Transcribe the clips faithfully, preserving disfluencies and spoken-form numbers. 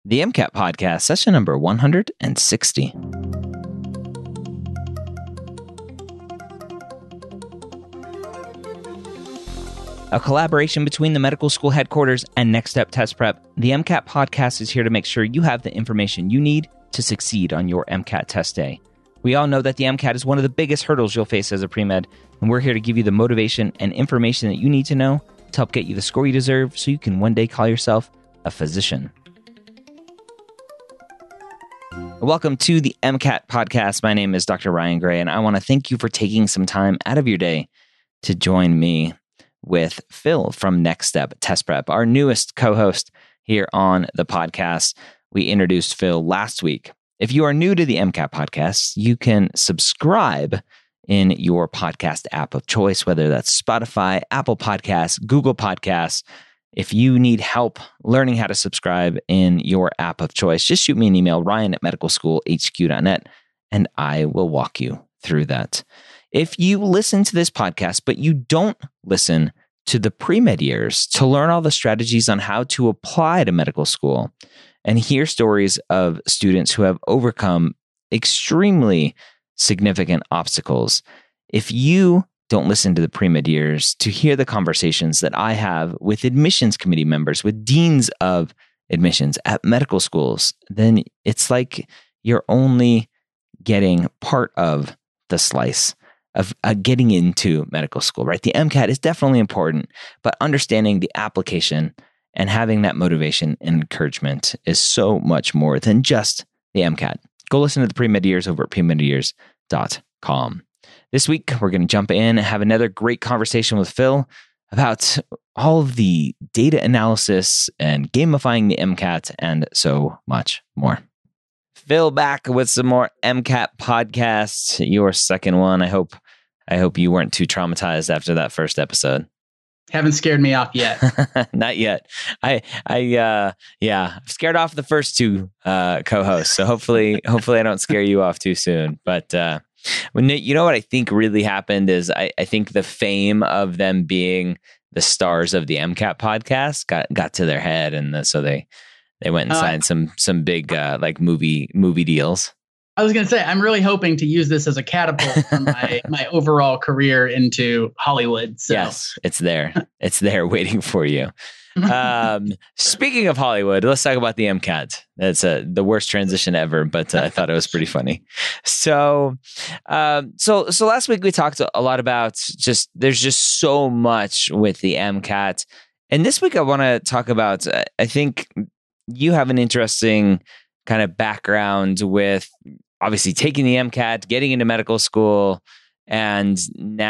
The MCAT Podcast, session number one hundred sixty. A collaboration between the medical school headquarters and Next Step Test Prep, the MCAT Podcast is here to make sure you have the information you need to succeed on your MCAT test day. We all know that the MCAT is one of the biggest hurdles you'll face as a pre-med, and we're here to give you the motivation and information that you need to know to help get you the score you deserve so you can one day call yourself a physician. Welcome to the MCAT Podcast. My name is Doctor Ryan Gray, and I want to thank you for taking some time out of your day to join me with Phil from Next Step Test Prep, our newest co-host here on the podcast. We introduced Phil last week. If you are new to the MCAT Podcast, you can subscribe in your podcast app of choice, whether that's Spotify, Apple Podcasts, Google Podcasts. If you need help learning how to subscribe in your app of choice, just shoot me an email, ryan at medical school h q dot net, and I will walk you through that. If you listen to this podcast, but you don't listen to the pre-med years to learn all the strategies on how to apply to medical school and hear stories of students who have overcome extremely significant obstacles, if you don't listen to the pre-med years to hear the conversations that I have with admissions committee members, with deans of admissions at medical schools, then it's like you're only getting part of the slice of uh, getting into medical school, right? The MCAT is definitely important, but understanding the application and having that motivation and encouragement is so much more than just the MCAT. Go listen to the pre-med years over at pre med years dot com. This week, we're going to jump in and have another great conversation with Phil about all of the data analysis and gamifying the MCAT and so much more. Phil back with some more MCAT podcasts, your second one. I hope I hope you weren't too traumatized after that first episode. Haven't scared me off yet. Not yet. I, I, uh, yeah, scared off the first two uh, co-hosts. So hopefully, hopefully I don't scare you off too soon. But uh, when you know what I think really happened is I, I think the fame of them being the stars of the MCAT podcast got got to their head, and the, so they they went and uh, signed some some big uh, like movie movie deals. I was going to say, I'm really hoping to use this as a catapult for my, my overall career into Hollywood. So. Yes, it's there. It's there waiting for you. Um, speaking of Hollywood, let's talk about the MCAT. That's uh, the worst transition ever, but uh, I thought it was pretty funny. So, um, so, so last week we talked a lot about just, there's just so much with the MCAT. And this week I want to talk about, uh, I think you have an interesting kind of background with obviously taking the MCAT, getting into medical school, and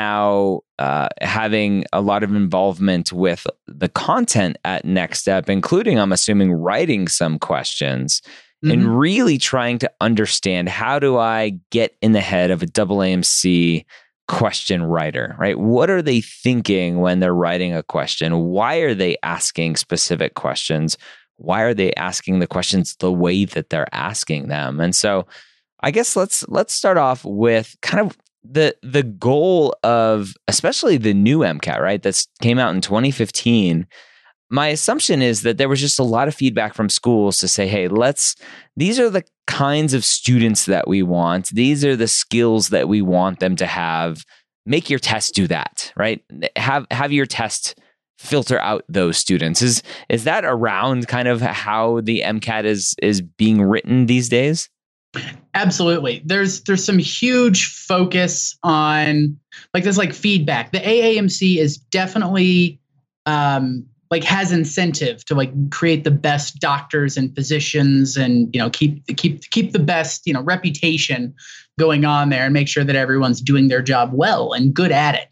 now uh, having a lot of involvement with the content at Next Step, including, I'm assuming, writing some questions mm-hmm. and really trying to understand, how do I get in the head of a double A M C question writer, right? What are they thinking when they're writing a question? Why are they asking specific questions? Why are they asking the questions the way that they're asking them? And so I guess let's let's start off with kind of the the goal of especially the new MCAT, right? That came out in twenty fifteen. My assumption is that there was just a lot of feedback from schools to say, hey, let's, these are the kinds of students that we want. These are the skills that we want them to have. Make your test do that, right? Have have your test filter out those students. Is is that around kind of how the MCAT is is being written these days? Absolutely. There's there's some huge focus on like there's like feedback. The A A M C is definitely um, like has incentive to like create the best doctors and physicians, and you know keep keep keep the best you know reputation going on there, and make sure that everyone's doing their job well and good at it.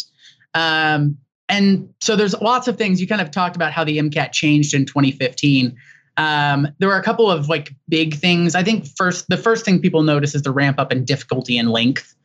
Um, and so there's lots of things. You kind of talked about how the MCAT changed in twenty fifteen. Um, there were a couple of like big things. I think first, the first thing people notice is the ramp up in difficulty and length.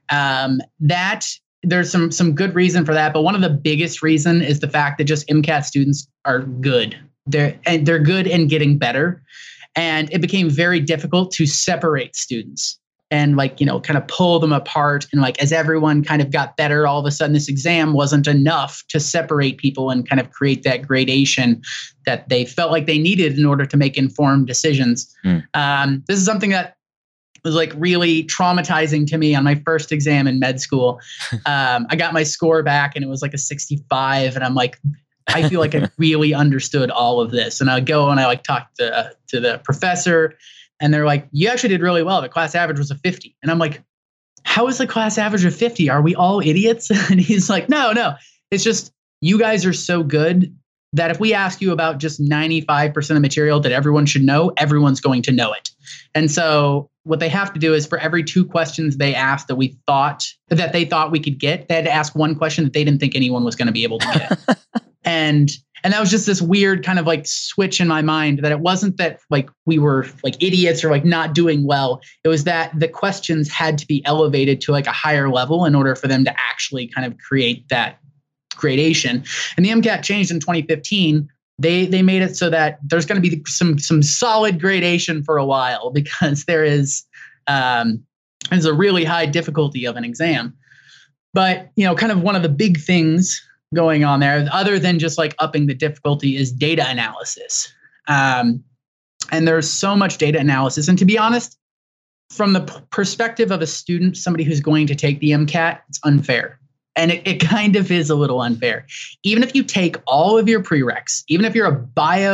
Um, that there's some some good reason for that, but one of the biggest reason is the fact that just MCAT students are good. They're and they're good and getting better, and it became very difficult to separate students. and like, you know, kind of pull them apart. And like, as everyone kind of got better, all of a sudden this exam wasn't enough to separate people and kind of create that gradation that they felt like they needed in order to make informed decisions. Mm. Um, this is something that was like really traumatizing to me on my first exam in med school. Um, I got my score back and it was like a sixty-five, and I'm like, I feel like I really understood all of this. And I go and I like talk to, uh, to the professor, and they're like, you actually did really well. The class average was a fifty. And I'm like, how is the class average of fifty? Are we all idiots? And he's like, no, no. It's just you guys are so good that if we ask you about just ninety-five percent of material that everyone should know, everyone's going to know it. And so what they have to do is for every two questions they asked that we thought, that they thought we could get, they had to ask one question that they didn't think anyone was going to be able to get. and And that was just this weird kind of like switch in my mind that it wasn't that like we were like idiots or like not doing well. It was that the questions had to be elevated to like a higher level in order for them to actually kind of create that gradation. And the MCAT changed in twenty fifteen. They they made it so that there's going to be some some solid gradation for a while because there is um, there's a really high difficulty of an exam. But you know, kind of one of the big things going on there, other than just like upping the difficulty, is data analysis. Um, and there's so much data analysis. And to be honest, from the p- perspective of a student, somebody who's going to take the MCAT, it's unfair. And it, it kind of is a little unfair. Even if you take all of your prereqs, even if you're a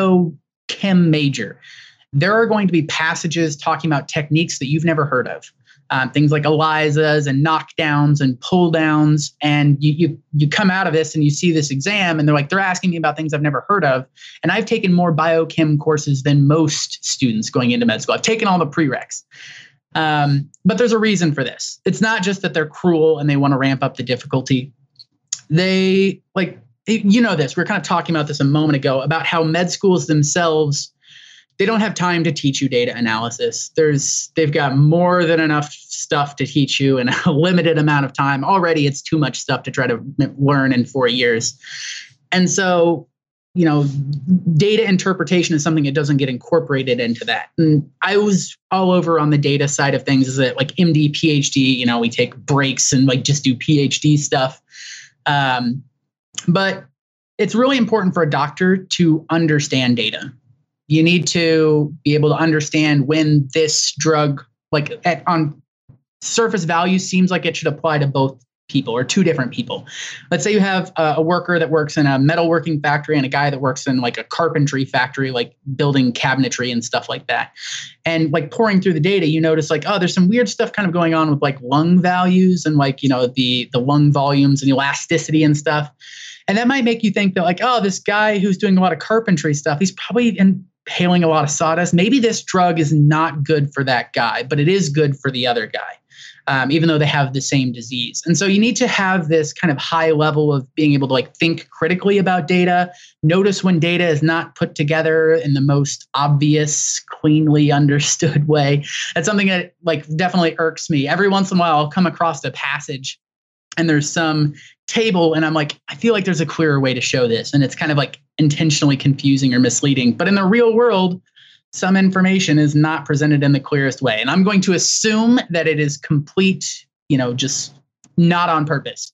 biochem major, there are going to be passages talking about techniques that you've never heard of. Um, things like ELISAs and knockdowns and pull downs. And you, you you come out of this and you see this exam and they're like, they're asking me about things I've never heard of. And I've taken more biochem courses than most students going into med school. I've taken all the prereqs. Um, but there's a reason for this. It's not just that they're cruel and they want to ramp up the difficulty. They like, you know this, we were kind of talking about this a moment ago about how med schools themselves, they don't have time to teach you data analysis. There's, they've got more than enough stuff to teach you in a limited amount of time. Already, it's too much stuff to try to learn in four years. And so, you know, data interpretation is something that doesn't get incorporated into that. And I was all over on the data side of things. Is that like M D, PhD, you know, we take breaks and like just do PhD stuff. Um, but it's really important for a doctor to understand data. You need to be able to understand when this drug, like at, on surface value, seems like it should apply to both people or two different people. Let's say you have a, a worker that works in a metalworking factory and a guy that works in like a carpentry factory, like building cabinetry and stuff like that. And like pouring through the data, you notice like, oh, there's some weird stuff kind of going on with like lung values and like, you know, the the lung volumes and elasticity and stuff. And that might make you think that like, oh, this guy who's doing a lot of carpentry stuff, he's probably inhaling a lot of sawdust. Maybe this drug is not good for that guy, but it is good for the other guy, um, even though they have the same disease. And so you need to have this kind of high level of being able to like think critically about data, notice when data is not put together in the most obvious, cleanly understood way. That's something that like definitely irks me. Every once in a while, I'll come across a passage and there's some table and I'm like, I feel like there's a clearer way to show this. And it's kind of like intentionally confusing or misleading. But in the real world, some information is not presented in the clearest way. And I'm going to assume that it is complete, you know, just not on purpose.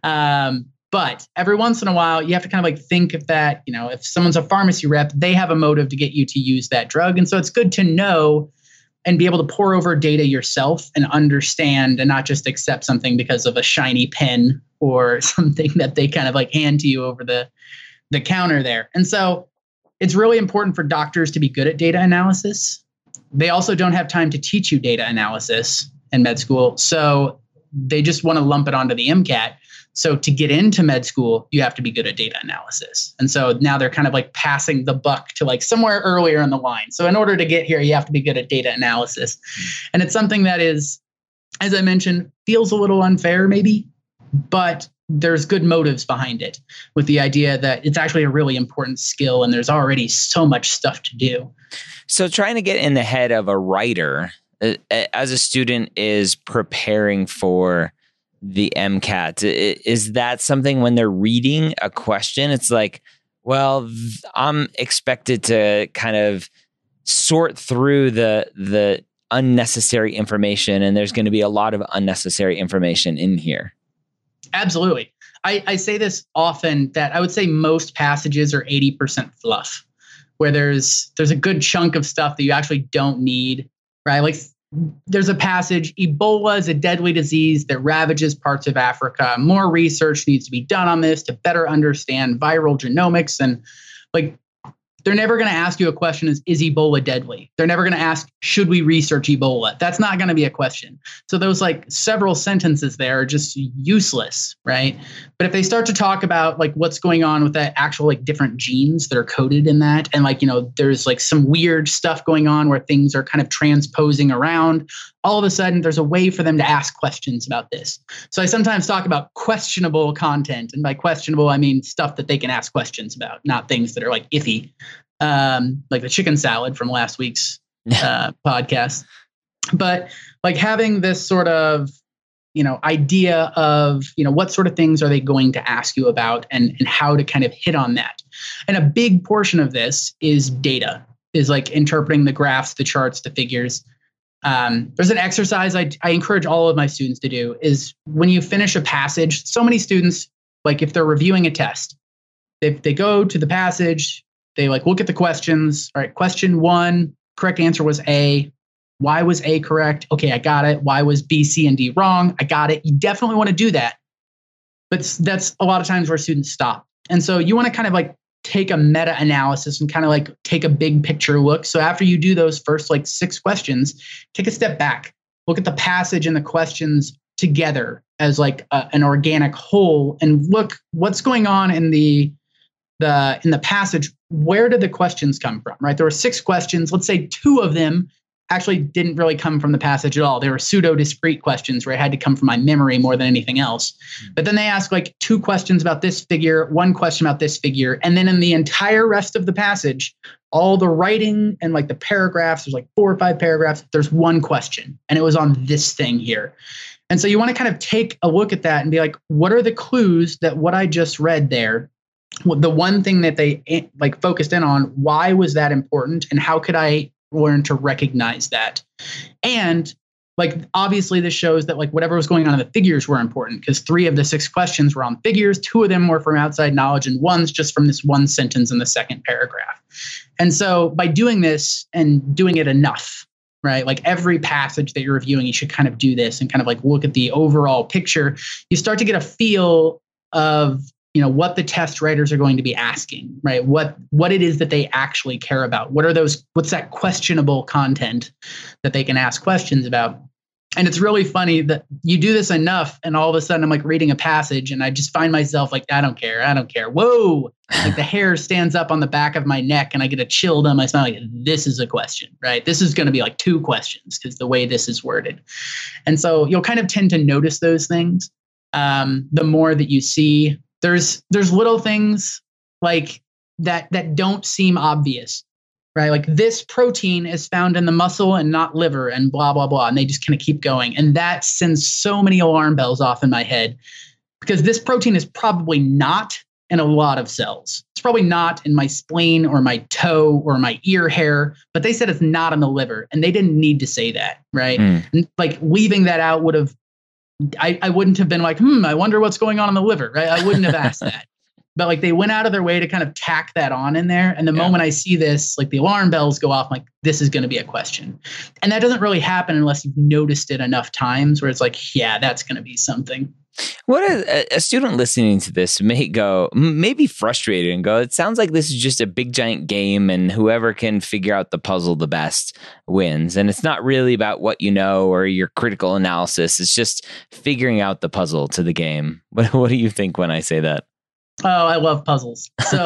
Um, but every once in a while, you have to kind of like think of that, you know, if someone's a pharmacy rep, they have a motive to get you to use that drug. And so it's good to know and be able to pour over data yourself and understand and not just accept something because of a shiny pen or something that they kind of like hand to you over the, the counter there. And so it's really important for doctors to be good at data analysis. They also don't have time to teach you data analysis in med school. So they just want to lump it onto the MCAT. So to get into med school, you have to be good at data analysis. And so now they're kind of like passing the buck to like somewhere earlier in the line. So in order to get here, you have to be good at data analysis. And it's something that is, as I mentioned, feels a little unfair maybe, but there's good motives behind it with the idea that it's actually a really important skill and there's already so much stuff to do. So trying to get in the head of a writer uh, as a student is preparing for the MCAT. Is that something when they're reading a question, it's like, well, I'm expected to kind of sort through the the unnecessary information, and there's going to be a lot of unnecessary information in here. Absolutely. I, I say this often that I would say most passages are eighty percent fluff, where there's there's a good chunk of stuff that you actually don't need, right? Like there's a passage, Ebola is a deadly disease that ravages parts of Africa. More research needs to be done on this to better understand viral genomics. And like, they're never going to ask you a question is, is Ebola deadly? They're never going to ask, should we research Ebola? That's not going to be a question. So those like several sentences there are just useless, right? But if they start to talk about like what's going on with that actual like different genes that are coded in that, and like, you know, there's like some weird stuff going on where things are kind of transposing around, all of a sudden there's a way for them to ask questions about this. So I sometimes talk about questionable content. And by questionable, I mean stuff that they can ask questions about, not things that are like iffy. Um, like the chicken salad from last week's uh, podcast. But like having this sort of, you know, idea of, you know, what sort of things are they going to ask you about and, and how to kind of hit on that. And a big portion of this is data, is like interpreting the graphs, the charts, the figures. Um, there's an exercise I, I encourage all of my students to do is when you finish a passage, so many students, like if they're reviewing a test, they, they go to the passage, they like look at the questions. All right, question one, correct answer was A. Why was A correct? Okay, I got it. Why was B, C, and D wrong? I got it. You definitely want to do that. But that's a lot of times where students stop. And so you want to kind of like take a meta-analysis and kind of like take a big picture look. So after you do those first like six questions, take a step back, look at the passage and the questions together as like a, an organic whole, and look what's going on in the the in the passage. Where did the questions come from, right? There were six questions. Let's say two of them actually didn't really come from the passage at all. They were pseudo-discrete questions where it had to come from my memory more than anything else. But then they asked like two questions about this figure, one question about this figure. And then in the entire rest of the passage, all the writing and like the paragraphs, there's like four or five paragraphs, there's one question. And it was on this thing here. And so you want to kind of take a look at that and be like, what are the clues that what I just read there, the one thing that they like focused in on, why was that important? And how could I learn to recognize that? And like, obviously this shows that like whatever was going on in the figures were important, because three of the six questions were on figures, two of them were from outside knowledge, and one's just from this one sentence in the second paragraph. And so by doing this and doing it enough, right? Like every passage that you're reviewing, you should kind of do this and kind of like look at the overall picture. You start to get a feel of, you know, what the test writers are going to be asking, right? What what it is that they actually care about. What are those, what's that questionable content that they can ask questions about? And it's really funny that you do this enough and all of a sudden I'm like reading a passage and I just find myself like, I don't care, I don't care. Whoa, like the hair stands up on the back of my neck and I get a chill down my spine. Like, this is a question, right? This is going to be like two questions because the way this is worded. And so you'll kind of tend to notice those things um, the more that you see. There's there's little things like that that don't seem obvious, right? Like this protein is found in the muscle and not liver and blah, blah, blah. And they just kind of keep going. And that sends so many alarm bells off in my head because this protein is probably not in a lot of cells. It's probably not in my spleen or my toe or my ear hair, but they said it's not in the liver and they didn't need to say that, right? Mm. And like leaving that out would have I, I wouldn't have been like, hmm, I wonder what's going on in the liver, right? I wouldn't have asked that. But like they went out of their way to kind of tack that on in there. And the yeah. moment I see this, like the alarm bells go off, I'm like, this is going to be a question. And that doesn't really happen unless you've noticed it enough times where it's like, yeah, that's going to be something. What a, a student listening to this may go, maybe frustrated and go, it sounds like this is just a big giant game and whoever can figure out the puzzle the best wins. And it's not really about what you know or your critical analysis. It's just figuring out the puzzle to the game. What, what do you think when I say that? Oh, I love puzzles. So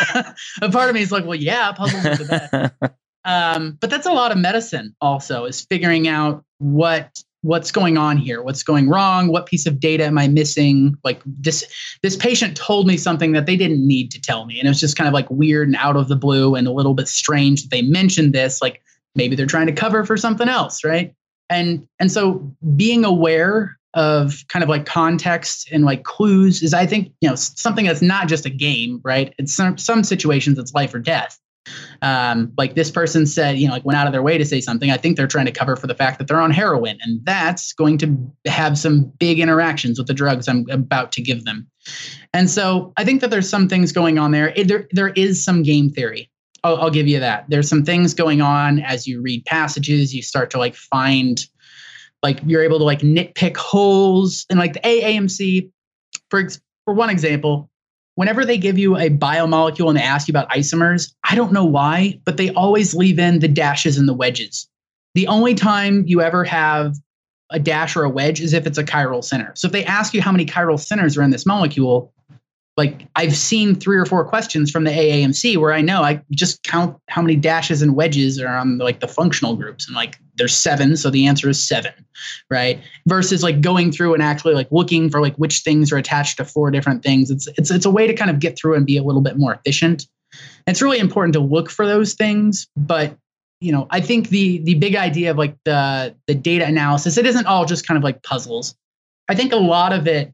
a part of me is like, well, yeah, puzzles are the best. Um, but that's a lot of medicine also, is figuring out what what's going on here, what's going wrong, what piece of data am I missing? Like this, this patient told me something that they didn't need to tell me. And it was just kind of like weird and out of the blue and a little bit strange that they mentioned this, like maybe they're trying to cover for something else. Right. And, and so being aware of kind of like context and like clues is, I think, you know, something that's not just a game, right? It's some, some situations it's life or death. Um, like this person said, you know, like went out of their way to say something. I think they're trying to cover for the fact that they're on heroin, and that's going to have some big interactions with the drugs I'm about to give them. And so I think that there's some things going on there. It, there, there is some game theory. I'll, I'll give you that. There's some things going on as you read passages. You start to like find, like you're able to like nitpick holes, and like the A A M C, for for one example, whenever they give you a biomolecule and they ask you about isomers, I don't know why, but they always leave in the dashes and the wedges. The only time you ever have a dash or a wedge is if it's a chiral center. So if they ask you how many chiral centers are in this molecule, like I've seen three or four questions from the A A M C where I know I just count how many dashes and wedges are on like the functional groups, and like there's seven, so the answer is seven, right? Versus like going through and actually like looking for like which things are attached to four different things. It's it's it's a way to kind of get through and be a little bit more efficient. It's really important to look for those things, but you know, I think the the big idea of like the the data analysis, it isn't all just kind of like puzzles. I think a lot of it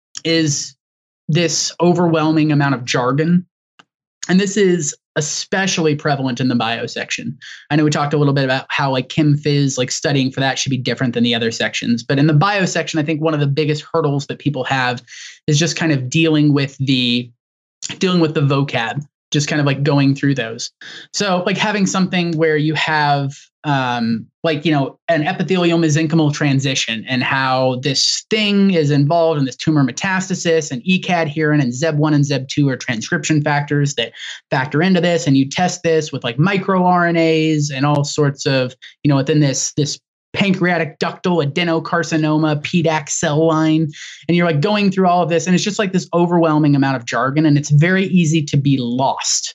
is this overwhelming amount of jargon. And this is especially prevalent in the bio section. I know we talked a little bit about how like Chem Phys, like studying for that should be different than the other sections. But in the bio section, I think one of the biggest hurdles that people have is just kind of dealing with the dealing with the vocab, just kind of like going through those. So like having something where you have um, like, you know, an epithelial mesenchymal transition and how this thing is involved in this tumor metastasis, and E cadherin and Z E B one and Z E B two are transcription factors that factor into this. And you test this with like microRNAs and all sorts of, you know, within this, this pancreatic ductal adenocarcinoma P D A C cell line. And you're like going through all of this, and it's just like this overwhelming amount of jargon, and it's very easy to be lost.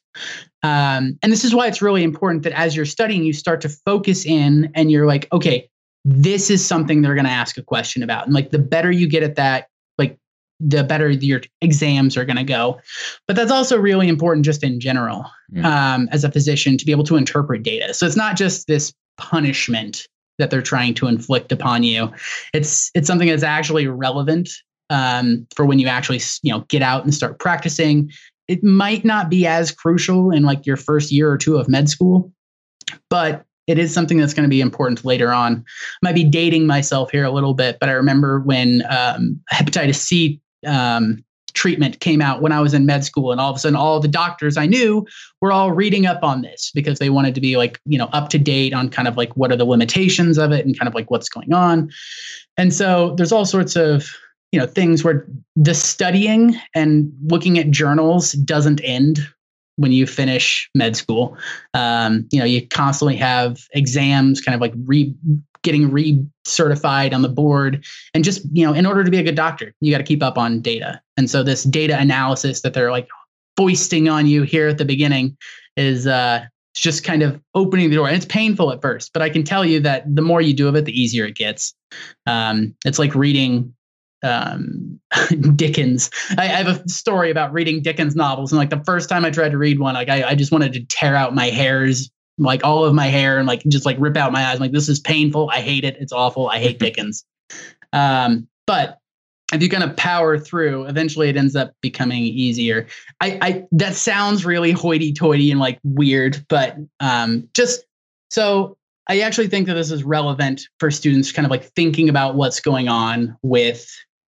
Um, and this is why it's really important that as you're studying, you start to focus in and you're like, okay, this is something they're going to ask a question about. And like the better you get at that, like the better your exams are going to go. But that's also really important just in general, mm. um, as a physician, to be able to interpret data. So it's not just this punishment that they're trying to inflict upon you. It's it's something that's actually relevant um, for when you actually, you know, get out and start practicing. It might not be as crucial in like your first year or two of med school, but it is something that's going to be important later on. I might be dating myself here a little bit, but I remember when um, hepatitis C um, treatment came out when I was in med school, and all of a sudden all the doctors I knew were all reading up on this because they wanted to be like, you know, up to date on kind of like what are the limitations of it and kind of like what's going on. And so there's all sorts of, you know, things where the studying and looking at journals doesn't end when you finish med school. Um, you know, you constantly have exams kind of like re getting re-certified on the board. And just, you know, in order to be a good doctor, you got to keep up on data. And so this data analysis that they're like foisting on you here at the beginning is uh, just kind of opening the door. And it's painful at first, but I can tell you that the more you do of it, the easier it gets. Um, it's like reading um, Dickens. I, I have a story about reading Dickens novels. And like the first time I tried to read one, like I, I just wanted to tear out my hairs, like all of my hair, and like just like rip out my eyes. I'm like, this is painful. I hate it. It's awful. I hate Dickens. Um, but if you kind of power through, eventually it ends up becoming easier. I, I that sounds really hoity-toity and like weird, but um, just so I actually think that this is relevant for students kind of like thinking about what's going on with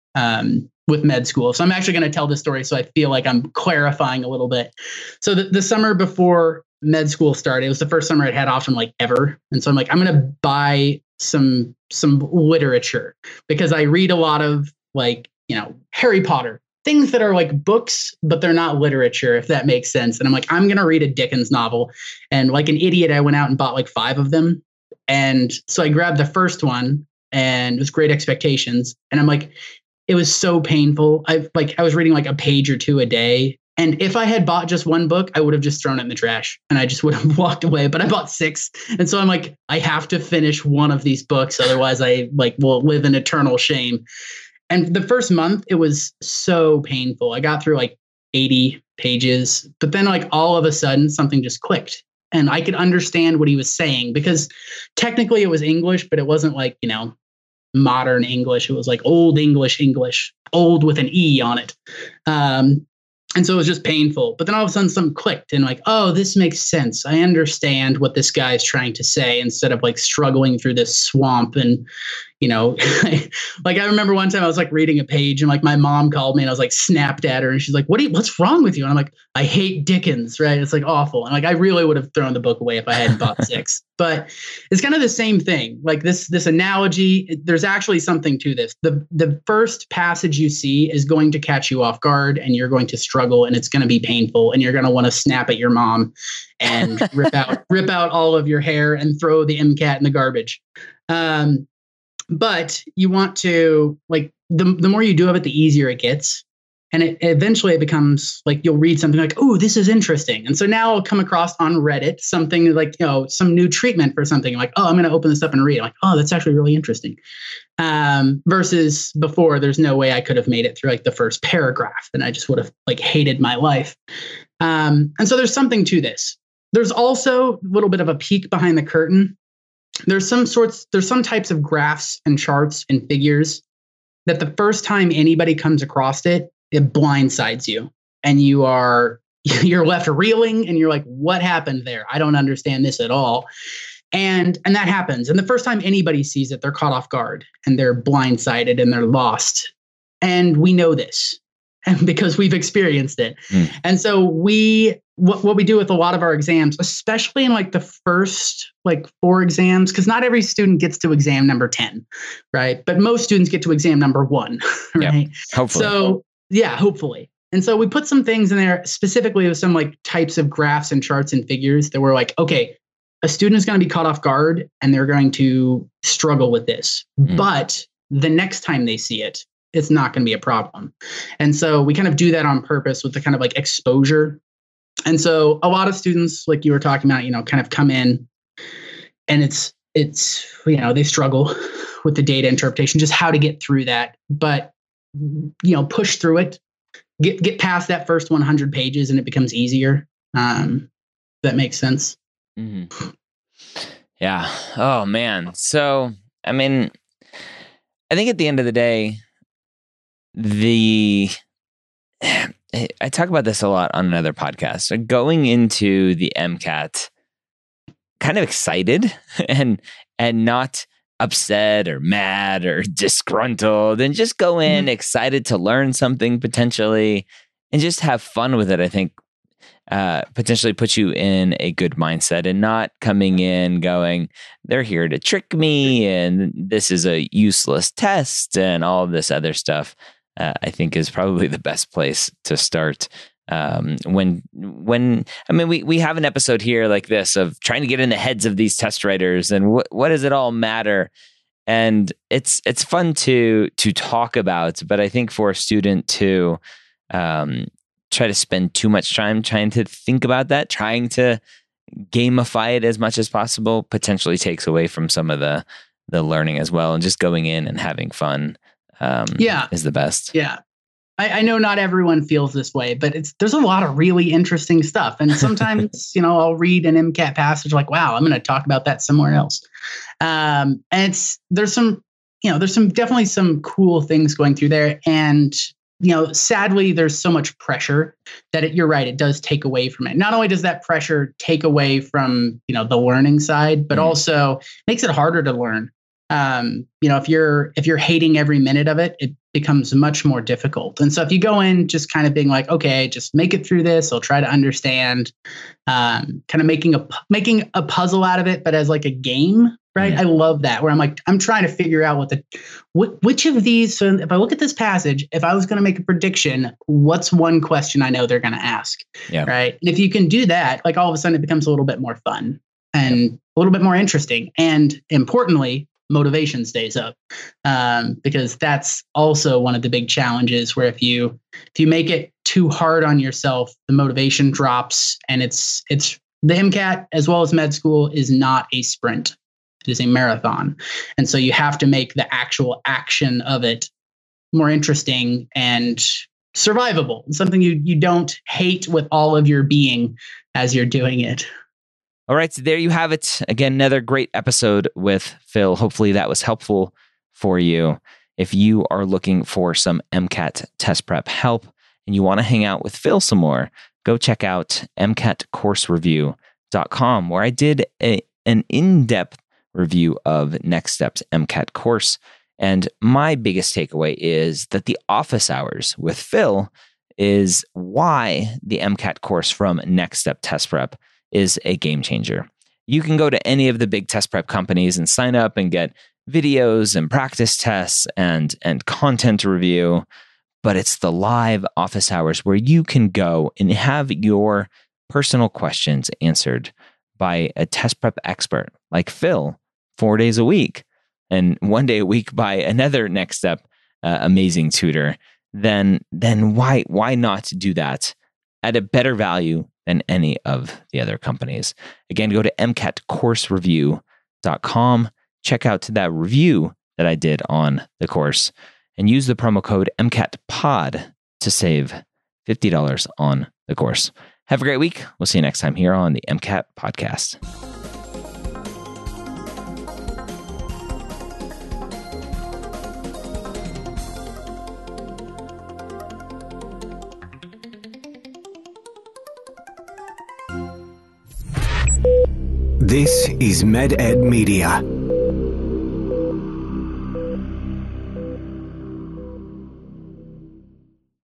um, with med school. So I'm actually going to tell this story so I feel like I'm clarifying a little bit. So the, the summer before med school started, it was the first summer I'd had off from like ever. And so I'm like, I'm going to buy some some literature because I read a lot of like, you know, Harry Potter, things that are like books, but they're not literature, if that makes sense. And I'm like, I'm going to read a Dickens novel. And like an idiot, I went out and bought like five of them. And so I grabbed the first one, and it was Great Expectations. And I'm like, it was so painful. I like I was reading like a page or two a day. And if I had bought just one book, I would have just thrown it in the trash and I just would have walked away. But I bought six. And so I'm like, I have to finish one of these books. Otherwise I like will live in eternal shame. And the first month, it was so painful. I got through like eighty pages, but then like all of a sudden something just clicked and I could understand what he was saying, because technically it was English, but it wasn't like, you know, modern English. It was like old English, English, old with an E on it. Um, And so it was just painful. But then all of a sudden something clicked and like, oh, this makes sense. I understand what this guy is trying to say instead of like struggling through this swamp. And, you know, like I remember one time I was like reading a page and like my mom called me and I was like snapped at her and she's like, what do you, what's wrong with you? And I'm like, I hate Dickens, right? It's like awful. And like, I really would have thrown the book away if I hadn't bought six, but it's kind of the same thing. Like this, this analogy, there's actually something to this. The, the first passage you see is going to catch you off guard and you're going to struggle and it's going to be painful and you're going to want to snap at your mom and rip out, rip out all of your hair and throw the MCAT in the garbage. Um, But you want to, like, the, the more you do of it, the easier it gets. And it eventually it becomes like you'll read something like, oh, this is interesting. And so now I'll come across on Reddit something like, you know, some new treatment for something. I'm like, oh, I'm going to open this up and read. I'm like, oh, that's actually really interesting. Um, versus before, there's no way I could have made it through like the first paragraph. And I just would have like hated my life. Um, and so there's something to this. There's also a little bit of a peek behind the curtain. There's some sorts, there's some types of graphs and charts and figures that the first time anybody comes across it, it blindsides you and you are, you're left reeling and you're like, what happened there? I don't understand this at all. And, and that happens. And the first time anybody sees it, they're caught off guard and they're blindsided and they're lost. And we know this and because we've experienced it. Mm. And so we, What, what we do with a lot of our exams, especially in like the first like four exams, because not every student gets to exam number ten, right? But most students get to exam number one, right? Yep, hopefully. So yeah, hopefully. And so we put some things in there specifically with some like types of graphs and charts and figures that were like, okay, a student is going to be caught off guard and they're going to struggle with this. Mm. But the next time they see it, it's not going to be a problem. And so we kind of do that on purpose with the kind of like exposure. And so a lot of students, like you were talking about, you know, kind of come in and it's, it's, you know, they struggle with the data interpretation, just how to get through that, but, you know, push through it, get, get past that first one hundred pages and it becomes easier. Um, that makes sense. Mm-hmm. Yeah. Oh man. So, I mean, I think at the end of the day, the, I talk about this a lot on another podcast. So going into the MCAT kind of excited and and not upset or mad or disgruntled, and just go in mm-hmm. excited to learn something potentially and just have fun with it, I think uh, potentially puts you in a good mindset and not coming in going, they're here to trick me and this is a useless test and all of this other stuff. Uh, I think is probably the best place to start. Um, when, when I mean, we we have an episode here like this of trying to get in the heads of these test writers and what what does it all matter? And it's it's fun to to talk about, but I think for a student to um, try to spend too much time trying to think about that, trying to gamify it as much as possible, potentially takes away from some of the the learning as well. And just going in and having fun. Um, yeah, is the best. Yeah. I, I know not everyone feels this way, but it's, there's a lot of really interesting stuff. And sometimes, you know, I'll read an MCAT passage like, wow, I'm going to talk about that somewhere else. Um, and it's, there's some, you know, there's some, definitely some cool things going through there. And, you know, sadly, there's so much pressure that it, you're right. It does take away from it. Not only does that pressure take away from, you know, the learning side, but mm. also makes it harder to learn. Um, you know, if you're, if you're hating every minute of it, it becomes much more difficult. And so if you go in just kind of being like, okay, just make it through this, I'll try to understand, um, kind of making a, making a puzzle out of it, but as like a game, right? Mm. I love that where I'm like, I'm trying to figure out what the, wh- which of these, so if I look at this passage, if I was going to make a prediction, what's one question I know they're going to ask, yeah. right? And if you can do that, like all of a sudden it becomes a little bit more fun and yep. a little bit more interesting. And importantly, motivation stays up, um, because that's also one of the big challenges where if you if you make it too hard on yourself, the motivation drops, and it's it's the MCAT as well as med school is not a sprint. It is a marathon. And so you have to make the actual action of it more interesting and survivable, something you you don't hate with all of your being as you're doing it. All right, so there you have it. Again, another great episode with Phil. Hopefully that was helpful for you. If you are looking for some MCAT test prep help and you want to hang out with Phil some more, go check out M CAT course review dot com, where I did a, an in-depth review of Next Step's M CAT course. And my biggest takeaway is that the office hours with Phil is why the M CAT course from Next Step Test Prep is a game changer. You can go to any of the big test prep companies and sign up and get videos and practice tests and, and content review, but it's the live office hours where you can go and have your personal questions answered by a test prep expert like Phil four days a week and one day a week by another Next Step uh, amazing tutor. Then, then why, why not do that at a better value than any of the other companies? Again, go to M CAT course review dot com, check out that review that I did on the course, and use the promo code M CAT pod to save fifty dollars on the course. Have a great week. We'll see you next time here on the M CAT podcast. This is MedEd Media.